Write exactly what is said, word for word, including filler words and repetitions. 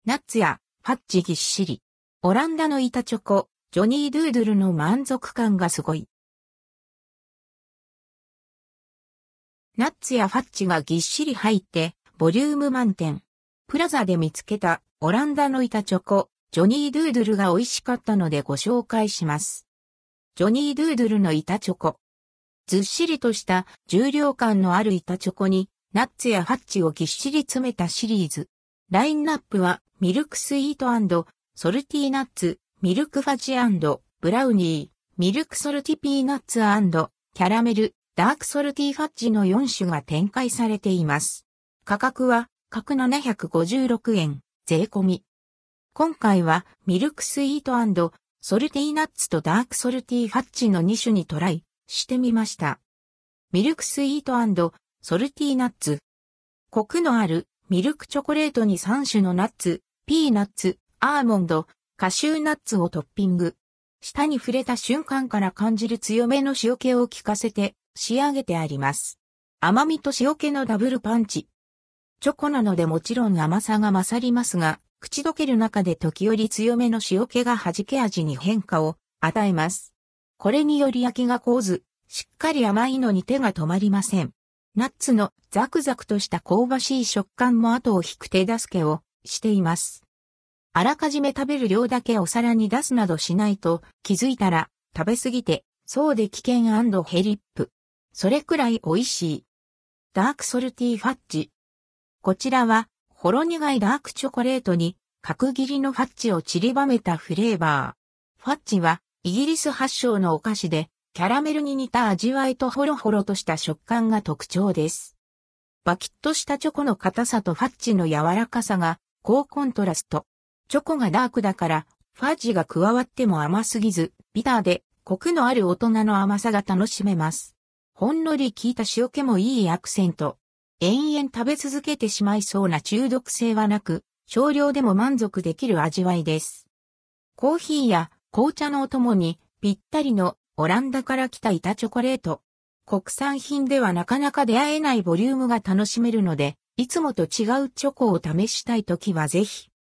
ナッツやファッジぎっしり。オランダの板チョコ、ジョニードゥードルの満足感がすごい。ナッツやファッジがぎっしり入って、ボリューム満点。プラザで見つけたオランダの板チョコ、ジョニードゥードルが美味しかったのでご紹介します。ジョニードゥードルの板チョコ。ずっしりとした重量感のある板チョコに、ナッツやファッジをぎっしり詰めたシリーズ。ラインナップは、ミルクスイート&ソルティーナッツ、ミルクファッジ&ブラウニー、ミルクソルティピーナッツ&キャラメル、ダークソルティファッジのよん種が展開されています。価格は、各ななひゃくごじゅうろくえん、税込み。今回は、ミルクスイート&ソルティナッツとダークソルティファッジのに種にトライしてみました。ミルクスイート&ソルティナッツ。コクのあるミルクチョコレートにさん種のナッツ、ピーナッツ、アーモンド、カシューナッツをトッピング。舌に触れた瞬間から感じる強めの塩気を効かせて仕上げてあります。甘みと塩気のダブルパンチ。チョコなのでもちろん甘さが勝りますが、口どける中で時折強めの塩気が弾け味に変化を与えます。これにより飽きがこず、しっかり甘いのに手が止まりません。ナッツのザクザクとした香ばしい食感も後を引く手助けをしています。あらかじめ食べる量だけお皿に出すなどしないと気づいたら食べ過ぎてそうで危険&ヘリップ。それくらい美味しい。ダークソルティファッジ。こちらはほろ苦いダークチョコレートに角切りのファッジを散りばめたフレーバー。ファッジはイギリス発祥のお菓子でキャラメルに似た味わいとホロホロとした食感が特徴です。バキッとしたチョコの硬さとファッジの柔らかさが高コントラスト。チョコがダークだからファッジが加わっても甘すぎずビターでコクのある大人の甘さが楽しめます。ほんのり効いた塩気もいいアクセント。延々食べ続けてしまいそうな中毒性はなく、少量でも満足できる味わいです。コーヒーや紅茶のお供にぴったりのオランダから来た板チョコレート。国産品ではなかなか出会えないボリュームが楽しめるので、いつもと違うチョコを試したいときはぜひ。